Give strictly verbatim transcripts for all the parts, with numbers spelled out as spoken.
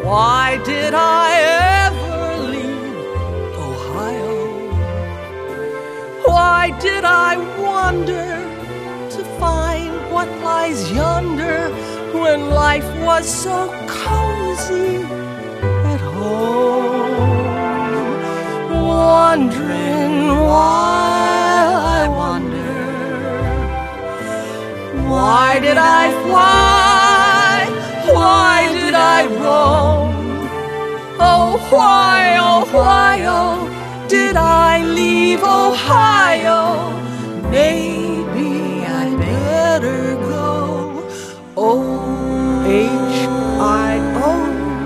Why did I ever leave Ohio? Why did I wander to find what lies yonder when life was so cozy at home? Wondering while I wander, why did I fly? Why did I roam? Oh, why, oh, why, oh, did I leave Ohio? Maybe I'd better go. O H I O.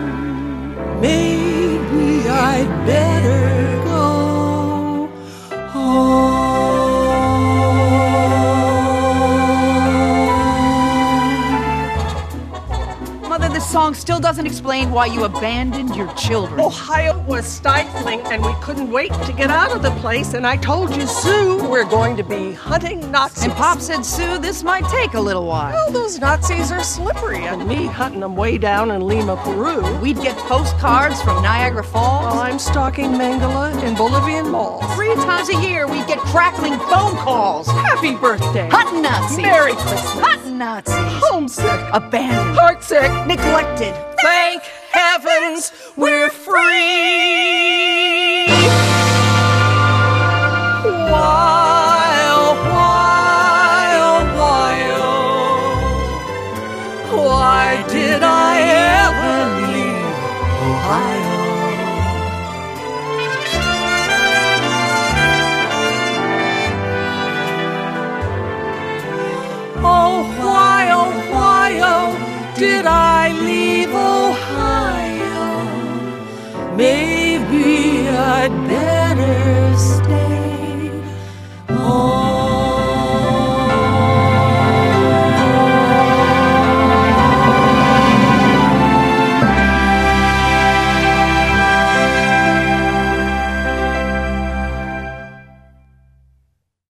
Maybe I'd better go home. Mother, this song still doesn't explain why you abandoned your children. Ohio was stifling and we couldn't wait to get out of the place, and I told you, Sue, we're going to be hunting Nazis. And Pop said, Sue, this might take a little while. Well, those Nazis are slippery, and me hunting them way down in Lima, Peru. We'd get postcards from Niagara Falls. While I'm stalking Mangala in Bolivian malls. Three times a year, we'd get crackling phone calls. Happy birthday. Hunting Nazis. Merry Christmas. Hunting Nazis. Homesick. Abandoned. Heartsick. Neglected. Thank heavens we're free. While, while, while, why did I ever leave Ohio? Oh, why?